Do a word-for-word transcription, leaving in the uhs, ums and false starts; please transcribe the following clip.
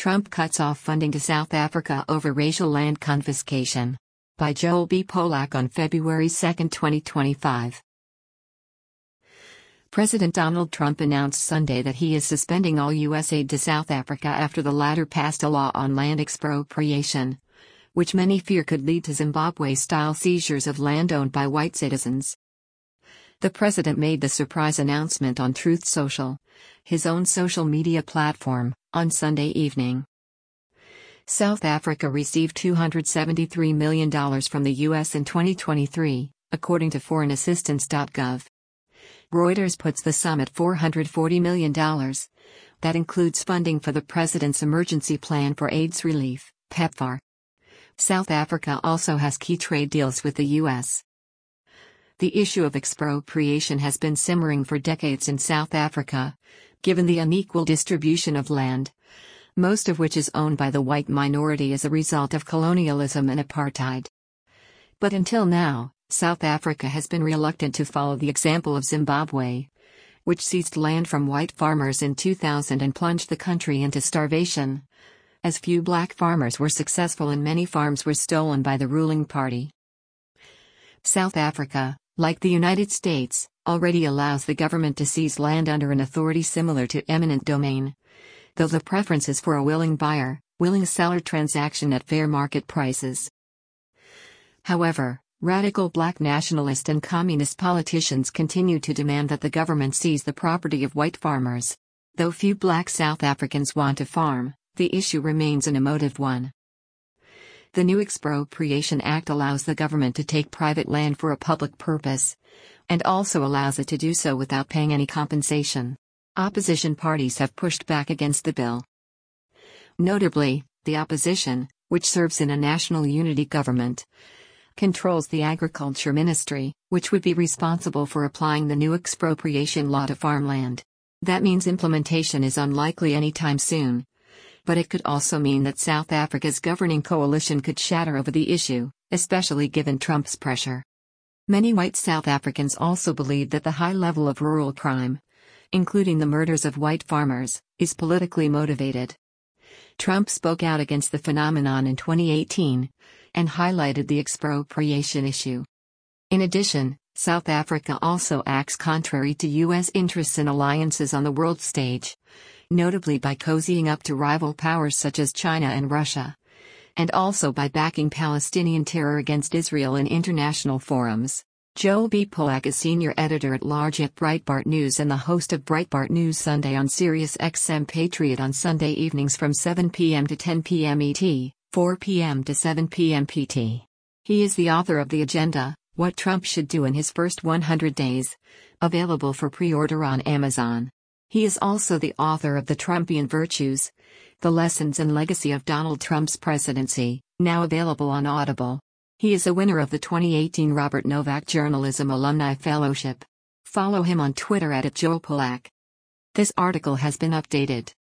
Trump cuts off funding to South Africa over racial land confiscation. By Joel B. Polak on February second, twenty twenty-five. President Donald Trump announced Sunday that he is suspending all U S aid to South Africa after the latter passed a law on land expropriation, which many fear could lead to Zimbabwe-style seizures of land owned by white citizens. The president made the surprise announcement on Truth Social, his own social media platform, on Sunday evening. South Africa received two hundred seventy-three million dollars from the U S in twenty twenty-three, according to foreign assistance dot gov. Reuters puts the sum at four hundred forty million dollars. That includes funding for the President's Emergency Plan for AIDS Relief, PEPFAR. South Africa also has key trade deals with the U S. The issue of expropriation has been simmering for decades in South Africa, given the unequal distribution of land, most of which is owned by the white minority as a result of colonialism and apartheid. But until now, South Africa has been reluctant to follow the example of Zimbabwe, which seized land from white farmers in two thousand and plunged the country into starvation, as few black farmers were successful and many farms were stolen by the ruling party. South Africa, like the United States, already allows the government to seize land under an authority similar to eminent domain, though the preference is for a willing buyer, willing seller transaction at fair market prices. However, radical black nationalist and communist politicians continue to demand that the government seize the property of white farmers. Though few black South Africans want to farm, the issue remains an emotive one. The new Expropriation Act allows the government to take private land for a public purpose, and also allows it to do so without paying any compensation. Opposition parties have pushed back against the bill. Notably, the opposition, which serves in a national unity government, controls the Agriculture Ministry, which would be responsible for applying the new expropriation law to farmland. That means implementation is unlikely anytime soon. But it could also mean that South Africa's governing coalition could shatter over the issue, especially given Trump's pressure. Many white South Africans also believe that the high level of rural crime, including the murders of white farmers, is politically motivated. Trump spoke out against the phenomenon in twenty eighteen, and highlighted the expropriation issue. In addition, South Africa also acts contrary to U S interests and alliances on the world stage, notably by cozying up to rival powers such as China and Russia, and also by backing Palestinian terror against Israel in international forums. Joel B. Polak is senior editor-at-large at Breitbart News and the host of Breitbart News Sunday on Sirius X M Patriot on Sunday evenings from seven p m to ten p m E T, four p m to seven p m P T. He is the author of The Agenda, What Trump Should Do in His First one hundred days, available for pre-order on Amazon. He is also the author of The Trumpian Virtues, The Lessons and Legacy of Donald Trump's Presidency, now available on Audible. He is a winner of the twenty eighteen Robert Novak Journalism Alumni Fellowship. Follow him on Twitter at Joel Polak. This article has been updated.